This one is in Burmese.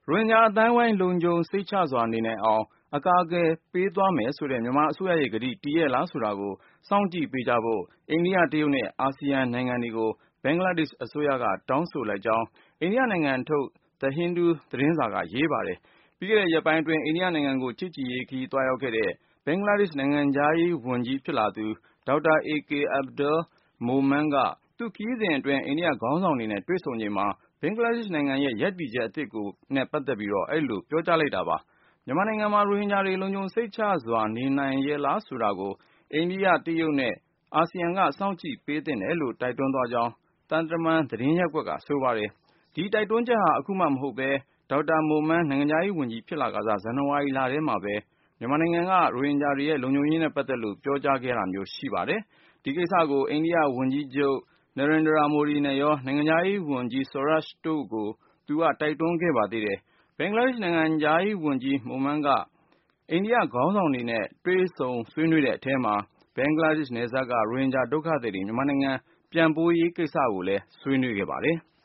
ရိုဟင်ဂျာအသိုင်းအဝိုင်းလုံခြုံစိတ်ချစွာနေနိုင်အောင်အကာအကွယ်ပေးသွားမယ်ဆိုတဲ့မြန်မာအစိုးရရဲ့ကတိတည်ရဲ့လားဆိုတာကိုစောင့်ကြည့်ပေးကြဖို့အိန္ဒိယတရုတ်နဲ့အာဆီယံနိုင်ငံတွေကိုဘင်္ဂလားဒေ့ရှ်အစိုးရကတောင်းဆိုလိုက်ကြောင်းအိန္ဒိယနိုင်ငံထုတ် The Hindu သတင်းစာကရေးပါတယ်။ပြီးခဲ့တဲ့ရက်ပိုင်းအတွင်းအိန္ဒိယနိုင်ငံကိုချစ်ကြည်ရေးခရီးသွားရောက်ခဲ့တဲ့ဘင်္ဂလားဒေ့ရှ်နိုင်ငံခြားရေးဝန်ကြီးဖြစ်လာသူဒေါက်တာ AK Abdul Momen ကသူ့ခရီးစဉ်အတွင်းအိန္ဒိယခေါင်းဆောင်တွေနဲ့တွေ့ဆုံချိန်မှာဘင်္ဂလားဒေ့ရှ်နိုင်ငံရဲ့ရပ်တည်ချက်အသစ်နဲ့ပတ်သက်ပြီးအဲဒီလိုပြောကြားလိုက်တာပါ။မြန်မာနိုင်ငံမှာရိုဟင်ဂျာတွေလုံခြုံစိတ်ချစွာနေနိုင်ရဲ့လားဆိုတာကိုအိန္ဒိယတရုတ်နဲ့အာဆီယံကစောင့်ကြည့်ပေးသင့်တယ်လို့တိုက်တွန်းသွားကြောင်းသံတမန်သတင်းရပ်ကွက်ကဆိုပါတယ်။ဒီတိုက်တွန်းချက်ဟာအခုမှမဟုတ်ပဲဒေါက်တာမိုမန်းနိုင်ငံခြားရေးဝန်ကြီးဖြစ်လာကစားဇန်နဝါရီလထဲမှာပဲမြန်မာနိုင်ငံကရိုဟင်ဂျာတွေရဲ့လုံခြုံရေးနဲ့ပတ်သက်လို့ပြောကြားခဲ့တာမျိုးရှိပါတယ်။ဒီကိစ္စကိုအိန္ဒိယဝန်ကြီးချုပ်နရိန္ဒရာမိုဒီနဲ့ရောနိုင်ငံခြားရေးဝန်ကြီးဆွရာ့ချ်တို့ကိုသူကတိုက်တွန်းခဲ့ပါသေးတယ်။ဘင်္ဂလားဒေ့ရှ်နိုင်ငံခြားရေးဝန်ကြီးမိုမန်းကအိန္ဒိယခေါင်းဆောင်တွေနဲ့တွေ့ဆုံဆွေးနွေးတဲ့အထဲမှာဘင်္ဂလားဒေ့ရှ်နယ်စပ်ကရိုဟင်ဂျာဒုက္ခသည်တွေမြန်မာနိုင်ငံပြန်ပို့ရေးကိစ္စကိုလည်းဆွေးနွေးခဲ့ပါတယ်။